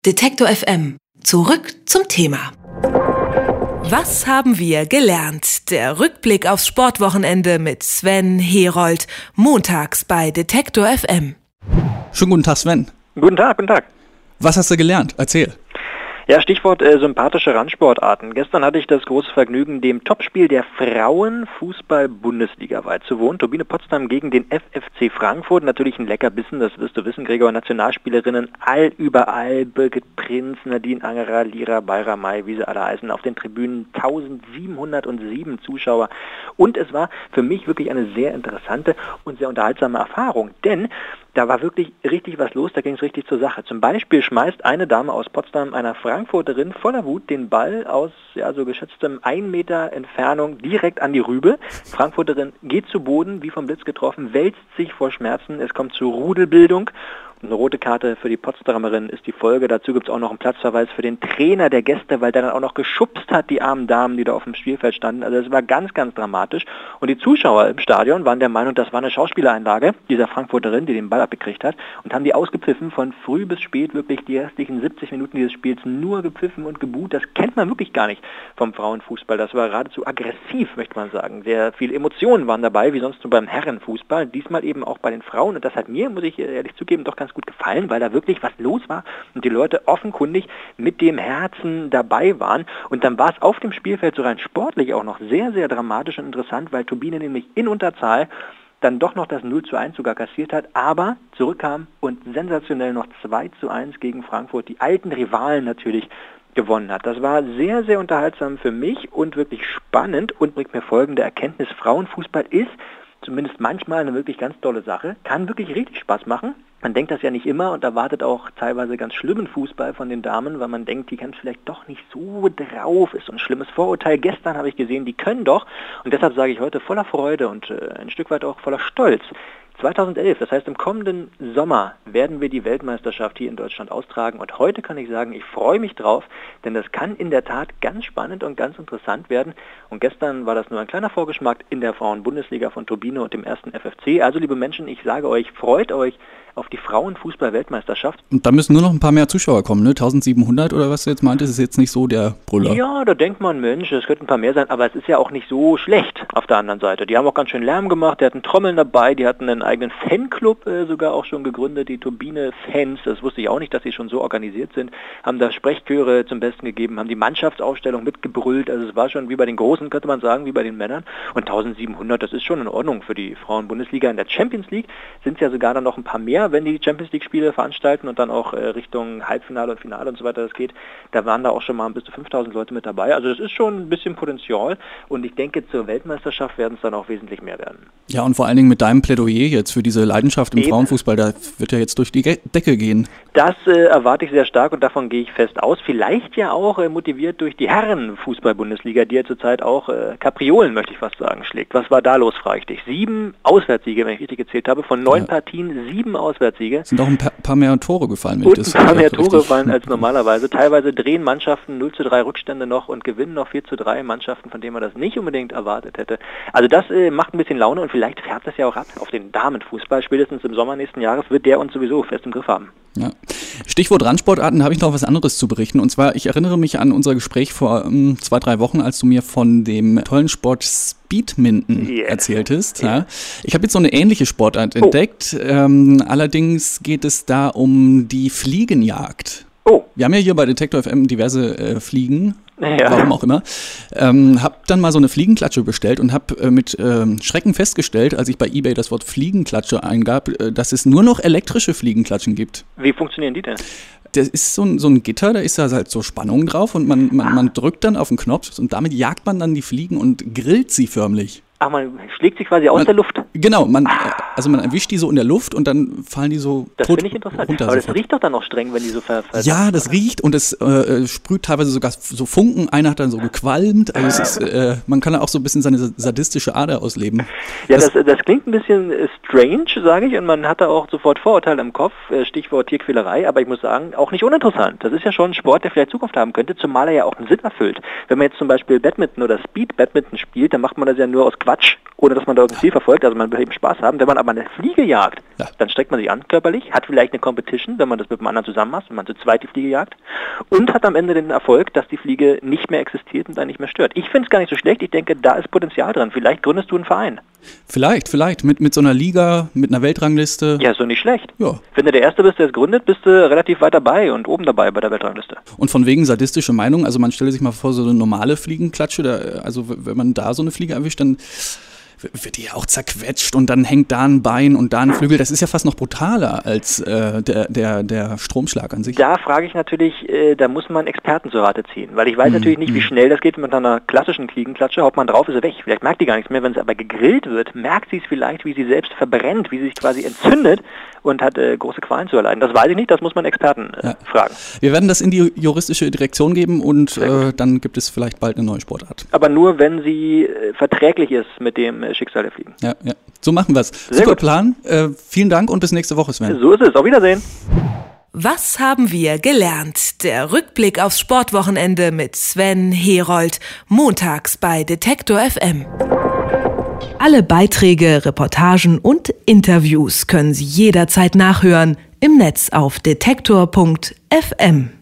Detektor FM. Zurück zum Thema. Was haben wir gelernt? Der Rückblick aufs Sportwochenende mit Sven Herold. Montags bei Detektor FM. Schönen guten Tag, Sven. Guten Tag, guten Tag. Was hast du gelernt? Erzähl. Ja, Stichwort sympathische Randsportarten. Gestern hatte ich das große Vergnügen, dem Topspiel der Frauenfußball-Bundesliga beizuwohnen. Turbine Potsdam gegen den FFC Frankfurt. Natürlich ein Leckerbissen, das wirst du wissen, Gregor. Nationalspielerinnen überall. Birgit Prinz, Nadine Angerer, Lira Bayramay, wie sie alle heißen. Auf den Tribünen 1707 Zuschauer. Und es war für mich wirklich eine sehr interessante und sehr unterhaltsame Erfahrung. Denn da war wirklich richtig was los, da ging es richtig zur Sache. Zum Beispiel schmeißt eine Dame aus Potsdam einer Frankfurterin voller Wut den Ball aus so geschätztem 1 Meter Entfernung direkt an die Rübe. Frankfurterin geht zu Boden, wie vom Blitz getroffen, wälzt sich vor Schmerzen, es kommt zur Rudelbildung. Eine rote Karte für die Potsdamerin ist die Folge. Dazu gibt es auch noch einen Platzverweis für den Trainer der Gäste, weil der dann auch noch geschubst hat, die armen Damen, die da auf dem Spielfeld standen. Also es war ganz, ganz dramatisch. Und die Zuschauer im Stadion waren der Meinung, das war eine Schauspielereinlage dieser Frankfurterin, die den Ball abgekriegt hat, und haben die ausgepfiffen von früh bis spät, wirklich die restlichen 70 Minuten dieses Spiels nur gepfiffen und gebuht. Das kennt man wirklich gar nicht vom Frauenfußball. Das war geradezu aggressiv, möchte man sagen. Sehr viele Emotionen waren dabei, wie sonst nur beim Herrenfußball. Diesmal eben auch bei den Frauen. Und das hat mir, muss ich ehrlich zugeben, doch ganz gut gefallen, weil da wirklich was los war und die Leute offenkundig mit dem Herzen dabei waren. Und dann war es auf dem Spielfeld so rein sportlich auch noch sehr, sehr dramatisch und interessant, weil Turbine nämlich in Unterzahl dann doch noch das 0:1 sogar kassiert hat, aber zurückkam und sensationell noch 2:1 gegen Frankfurt, die alten Rivalen natürlich, gewonnen hat. Das war sehr, sehr unterhaltsam für mich und wirklich spannend und bringt mir folgende Erkenntnis: Frauenfußball ist zumindest manchmal eine wirklich ganz tolle Sache, kann wirklich richtig Spaß machen. Man denkt das ja nicht immer und erwartet auch teilweise ganz schlimmen Fußball von den Damen, weil man denkt, die kann vielleicht doch nicht so drauf, ist so ein schlimmes Vorurteil. Gestern habe ich gesehen, die können doch, und deshalb sage ich heute voller Freude und ein Stück weit auch voller Stolz: 2011, das heißt im kommenden Sommer, werden wir die Weltmeisterschaft hier in Deutschland austragen, und heute kann ich sagen, ich freue mich drauf, denn das kann in der Tat ganz spannend und ganz interessant werden. Und gestern war das nur ein kleiner Vorgeschmack in der Frauen-Bundesliga von Turbine und dem ersten FFC. Also liebe Menschen, ich sage euch, freut euch auf die Frauenfußball-Weltmeisterschaft. Und da müssen nur noch ein paar mehr Zuschauer kommen, ne? 1700 oder was du jetzt meintest, ist jetzt nicht so der Brüller. Ja, da denkt man, Mensch, es könnten ein paar mehr sein, aber es ist ja auch nicht so schlecht auf der anderen Seite. Die haben auch ganz schön Lärm gemacht, die hatten Trommeln dabei, die hatten einen eigenen Fanclub sogar auch schon gegründet, die Turbine-Fans, das wusste ich auch nicht, dass sie schon so organisiert sind, haben da Sprechchöre zum Besten gegeben, haben die Mannschaftsaufstellung mitgebrüllt, also es war schon wie bei den Großen, könnte man sagen, wie bei den Männern, und 1700, das ist schon in Ordnung für die Frauen-Bundesliga. In der Champions League sind es ja sogar dann noch ein paar mehr, wenn die Champions League-Spiele veranstalten und dann auch Richtung Halbfinale und Finale und so weiter das geht, da waren da auch schon mal bis zu 5000 Leute mit dabei. Also das ist schon ein bisschen Potenzial, und ich denke, zur Weltmeisterschaft werden es dann auch wesentlich mehr werden. Ja, und vor allen Dingen mit deinem Plädoyer jetzt für diese Leidenschaft im Frauenfußball, da wird ja jetzt durch die Decke gehen. Das erwarte ich sehr stark, und davon gehe ich fest aus. Vielleicht ja auch motiviert durch die Herrenfußball-Bundesliga, die ja zurzeit auch Kapriolen, möchte ich fast sagen, schlägt. Was war da los, frage ich dich. 7 Auswärtssiege, wenn ich richtig gezählt habe, von 9 Partien 7 Auswärtssiege. Sind auch ein paar mehr Tore gefallen. Und ein paar mehr Tore gefallen als normalerweise. Teilweise drehen Mannschaften 0:3 Rückstände noch und gewinnen noch 4:3 Mannschaften, von denen man das nicht unbedingt erwartet hätte. Also das macht ein bisschen Laune, und vielleicht färbt das ja auch ab auf den Damenfußball. Spätestens im Sommer nächsten Jahres wird der uns sowieso fest im Griff haben. Ja. Stichwort Randsportarten, habe ich noch was anderes zu berichten. Und zwar, ich erinnere mich an unser Gespräch vor 2-3 Wochen, als du mir von dem tollen Sport Speedminton erzähltest. Ja. Ich habe jetzt so eine ähnliche Sportart entdeckt. Allerdings geht es da um die Fliegenjagd. Wir haben ja hier bei Detektor FM diverse Fliegen. Ja. Warum auch immer. Hab dann mal so eine Fliegenklatsche bestellt und habe mit Schrecken festgestellt, als ich bei eBay das Wort Fliegenklatsche eingab, dass es nur noch elektrische Fliegenklatschen gibt. Wie funktionieren die denn? Das ist so ein Gitter, da ist da halt so Spannung drauf, und man drückt dann auf den Knopf und damit jagt man dann die Fliegen und grillt sie förmlich. Ach, man schlägt sie quasi aus der Luft. Genau, man erwischt die so in der Luft und dann fallen die so das tot finde ich interessant. runter. Aber das riecht doch dann noch streng, wenn die so Ja, das riecht, und es sprüht teilweise sogar so Funken. Einer hat dann so gequalmt. Also es ist, man kann da auch so ein bisschen seine sadistische Ader ausleben. Ja, das klingt ein bisschen strange, sage ich, und man hat da auch sofort Vorurteile im Kopf, Stichwort Tierquälerei, aber ich muss sagen, auch nicht uninteressant. Das ist ja schon ein Sport, der vielleicht Zukunft haben könnte, zumal er ja auch einen Sinn erfüllt. Wenn man jetzt zum Beispiel Badminton oder Speed-Badminton spielt, dann macht man das ja nur aus Quatsch, ohne dass man da irgendwie Ziel verfolgt, also man will eben Spaß haben. Wenn man aber man eine Fliege jagt, dann streckt man sich an körperlich, hat vielleicht eine Competition, wenn man das mit dem anderen zusammen macht, wenn man zu zweit die Fliege jagt und hat am Ende den Erfolg, dass die Fliege nicht mehr existiert und dann nicht mehr stört. Ich finde es gar nicht so schlecht, ich denke, da ist Potenzial dran. Vielleicht gründest du einen Verein. Vielleicht. Mit so einer Liga, mit einer Weltrangliste. Ja, ist doch nicht schlecht. Ja. Wenn du der Erste bist, der es gründet, bist du relativ weit dabei und oben dabei bei der Weltrangliste. Und von wegen sadistische Meinung, also man stelle sich mal vor, so eine normale Fliegenklatsche, also wenn man da so eine Fliege erwischt, dann wird die ja auch zerquetscht und dann hängt da ein Bein und da ein Flügel. Das ist ja fast noch brutaler als der Stromschlag an sich. Da frage ich natürlich, da muss man Experten zur Rate ziehen, weil ich weiß natürlich nicht, wie schnell das geht mit einer klassischen Fliegenklatsche. Haut man drauf, ist er weg. Vielleicht merkt die gar nichts mehr. Wenn es aber gegrillt wird, merkt sie es vielleicht, wie sie selbst verbrennt, wie sie sich quasi entzündet und hat große Qualen zu erleiden. Das weiß ich nicht, das muss man Experten fragen. Wir werden das in die juristische Direktion geben und dann gibt es vielleicht bald eine neue Sportart. Aber nur, wenn sie verträglich ist mit dem Schicksal der Fliegen. Ja. So machen wir es. Super Plan. Vielen Dank und bis nächste Woche, Sven. So ist es. Auf Wiedersehen. Was haben wir gelernt? Der Rückblick aufs Sportwochenende mit Sven Herold. Montags bei Detektor FM. Alle Beiträge, Reportagen und Interviews können Sie jederzeit nachhören im Netz auf detektor.fm.